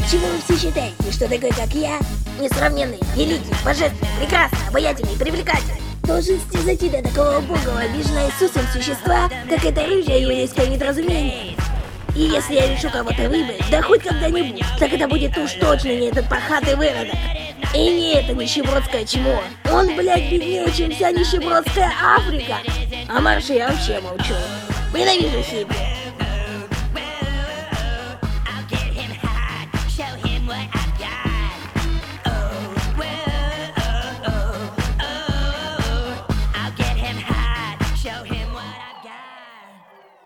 Почему вы все считаете, что такой, как я, несравненный, великий, божественный, прекрасный, обаятельный, привлекательный, должен снизойти до такого убогого, обиженного Иисусом существа, как это рыжее еврейское недоразумение? И если я решу кого-то выбрать, да хоть когда-нибудь, так это будет уж точно не этот пахатый выродок. И не это нищебродское чмо. Он, блядь, беднее, чем вся нищебродская Африка. А Марше я вообще молчу. Ненавижу хиппи.